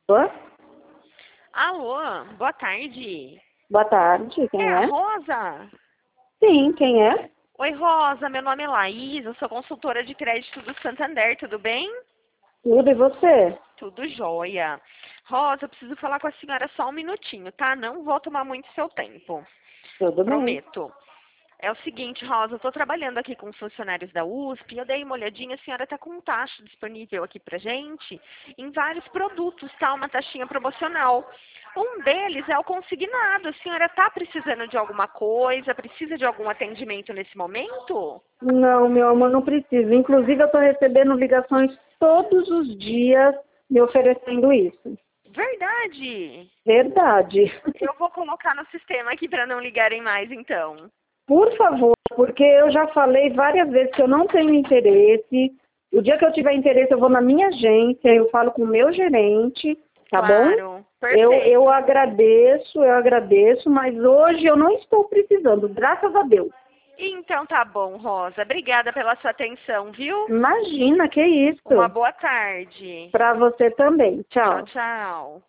Oi? Alô, boa tarde. Boa tarde, quem É a é? Rosa? Sim, quem é? Oi, Rosa, meu nome é Laís, eu sou consultora de crédito do Santander, tudo bem? Tudo e você? Tudo jóia. Rosa, eu preciso falar com a senhora só um minutinho, tá? Não vou tomar muito seu tempo, Tudo bem. prometo. É o seguinte, Rosa, eu estou trabalhando aqui com os funcionários da USP, eu dei uma olhadinha, a senhora está com um taxa disponível aqui pra gente, em vários produtos, tá? Uma taxinha promocional. Um deles é o consignado. A senhora está precisando de alguma coisa, precisa de algum atendimento nesse momento? Não, meu amor, não precisa. Inclusive, eu estou recebendo ligações todos os dias me oferecendo isso. Verdade. Verdade. Eu vou colocar no sistema aqui para não ligarem mais, então. Por favor, porque eu já falei várias vezes que eu não tenho interesse. O dia que eu tiver interesse, eu vou na minha agência, eu falo com o meu gerente, tá bom? Claro, Eu perfeito. agradeço, mas hoje eu não estou precisando, graças a Deus. Então tá bom, Rosa. Obrigada pela sua atenção, viu? Imagina, que Uma isso. boa tarde. Para você também. Tchau, Tchau. tchau.